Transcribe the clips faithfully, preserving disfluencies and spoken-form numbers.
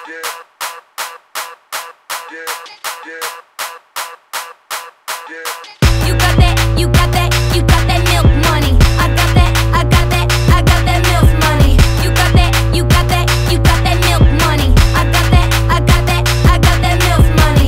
You got that, you got that, you got that milk money. I got that, I got that, I got that milk money. You got that, you got that, you got that milk money. I got that, I got that, I got that milk money.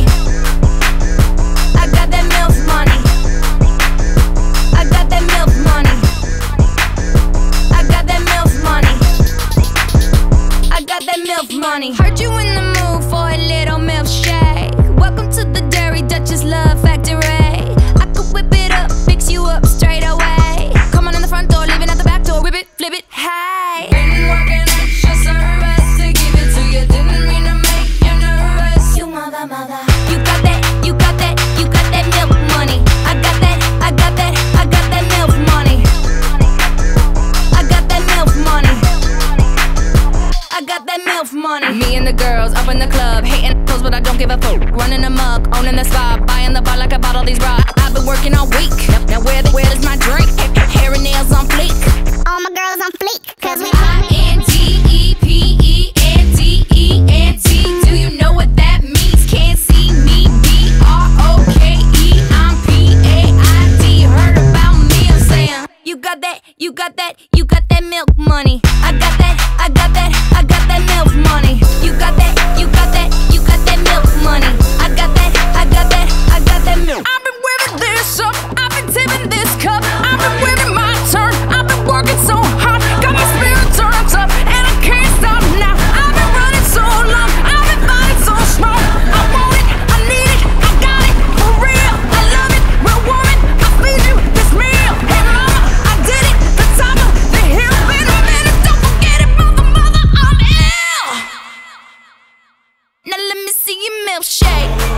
I got that milk money. I got that milk money. I got that milk money. I got that milk money. Heard you in the mood for a little milkshake. Welcome to the Dairy Duchess Love Factory. I could whip it up, fix you up straight away. Come on in the front door, leaving out the back door. Whip it, flip it, hey. Been working extra service to give it to you. Didn't mean to make you nervous. You mother, mother. You got that, you got that, you got that milk money. I got that, I got that, I got that milk money. I got that milk money. I got that milk money. Me and the girls up in the club, hating clothes, but I don't give a fuck. Running amok, owning the spot, buying the bar like I bought all these rocks. I've been working all week. Now where the where is my drink? Hair and nails on fleek. All my girls on fleek, cause we I N T E P E N D E N T. Do you know what that means? Can't see me. B R O K E. I'm P A I D. Heard about me? I'm saying you got that, you got that, you got that milk money. I got that, I got that, I got that milk money. You got that, you got that, you got that milk money. I got that, I got that, I got that milk. I've been whipping this up, I've been tipping this cup, I've been whipping my turn, I've been working so hard, got my spirit turned up, and I can't stop now. I've been running so long, I've been fighting so strong. I want it, I need it, I got it, for real. I love it, real woman, I feed you this meal. Hey mama, I did it, the top of the hill. Been a minute, don't forget it, mother, mother, I'm ill. Now let me see your milkshake.